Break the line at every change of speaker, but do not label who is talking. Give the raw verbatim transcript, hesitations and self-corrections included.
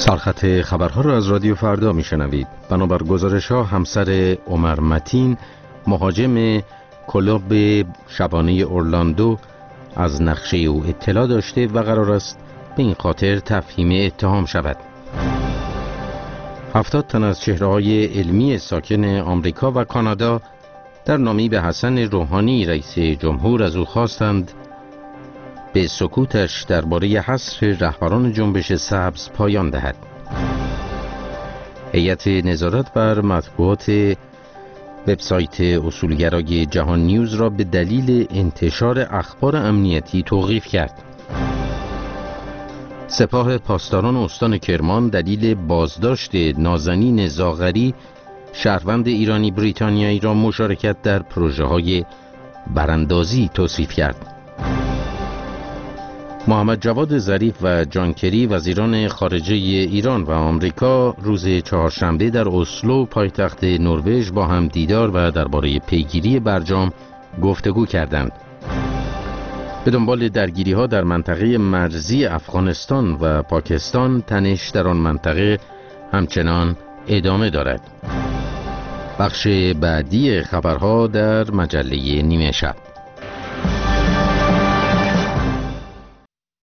سرخط خبرها را از رادیو فردا میشنوید. بنابر گزارش ها همسر عمر متین، مهاجم کلوب شبانه اورلاندو، از نقشه او اطلاع داشته و قرار است به این خاطر تفهیم اتهام شود. هفتاد تن از چهره‌های علمی ساکن آمریکا و کانادا در نامه‌ای به حسن روحانی رئیس جمهور از او خواستند به سکوتش درباره حصر رهبران جنبش سبز پایان دهد. هیئت نظارت بر مطبوعات وبسایت اصولگرای جهان نیوز را به دلیل انتشار اخبار امنیتی توقیف کرد. سپاه پاسداران استان کرمان دلیل بازداشت نازنین زاغری، شهروند ایرانی بریتانیایی، را مشارکت در پروژه‌های براندازی توصیف کرد. محمد جواد ظریف و جان کری، وزیران خارجه ایران و آمریکا، روز چهارشنبه در اسلو پایتخت نروژ با هم دیدار و درباره پیگیری برجام گفتگو کردند. به دنبال درگیری‌ها در منطقه مرزی افغانستان و پاکستان، تنش در آن منطقه همچنان ادامه دارد. بخش بعدی خبرها در مجله نیمه شب.